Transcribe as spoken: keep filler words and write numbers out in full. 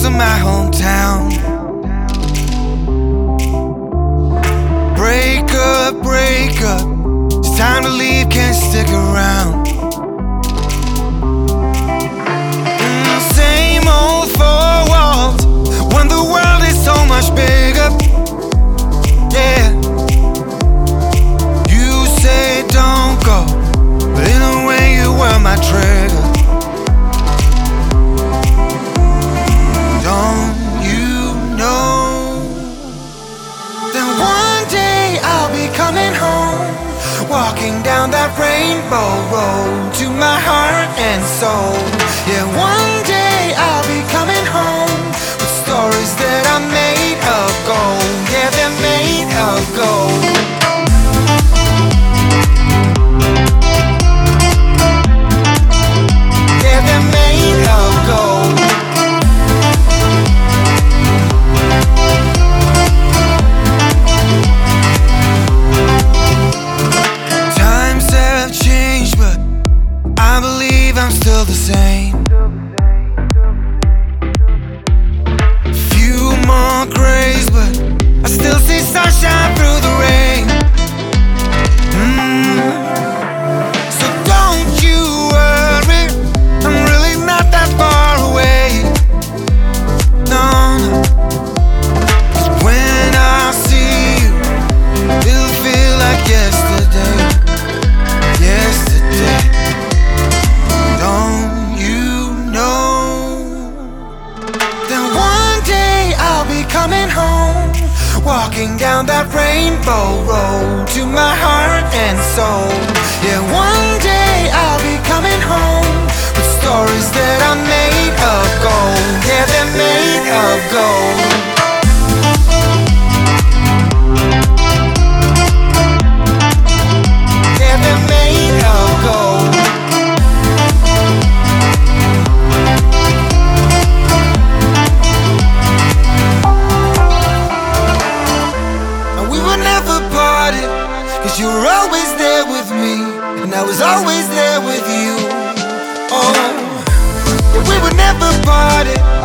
of my hometown. Break up, break up, it's time to leave, can't stick around. Mm, same old four walls when the world is so much bigger. Yeah, you say don't go, but in a way you were my trigger. Don't you know that one day I'll be coming home, walking down that rainbow road to my heart and soul. Yeah, one day I'll be coming home with stories that are made of gold. Yeah, they're made of gold. Yeah, they're made of gold. Times have changed, but I believe I'm still the same. Few more grays, but I still see sunshine through the rain. Mm. So don't you worry, I'm really not that far away. No, no. 'Cause when I see you, it'll feel like yesterday. Yesterday. Don't you know that one day I'll be coming home, walking down that rainbow road to my heart and soul. Yeah, one day I'll be coming home with stories that are made of gold. Yeah, they're made of gold. Yeah, they're made of gold. And we were never parted, 'cause you were always there with me, and I was always there with you. Oh, we were never parted,